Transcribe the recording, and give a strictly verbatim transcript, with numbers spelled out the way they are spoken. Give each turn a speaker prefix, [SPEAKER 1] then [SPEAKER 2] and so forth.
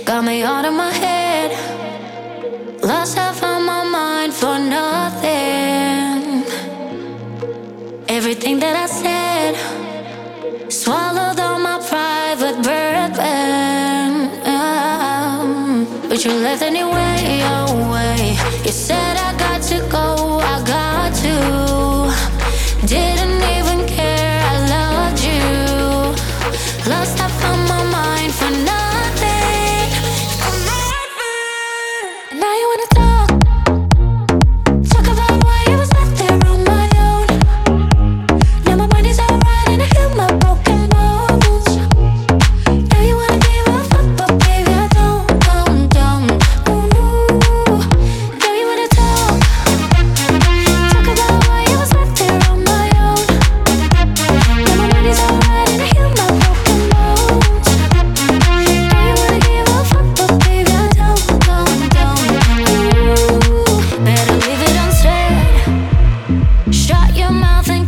[SPEAKER 1] got me out of my head. Lost half of my mind for nothing. Everything that I said, swallowed all my private bourbon. But you left anyway, away. You said I got to go, I got to. Didn't even care, I loved you. Lost half of my mind for nothing. And now you wanna talk, talk about why I was left there on my own. Now my mind is alright and I heal my broken bones. Now you wanna give a fuck, but baby I don't, don't, don't. Ooh. Now you wanna talk, talk about why I was left there on my own. Now my mind is alright and I heal my broken bones. Now you wanna give a fuck, but baby I don't, don't, don't. Ooh. Better leave it unsaid. Shut your mouth and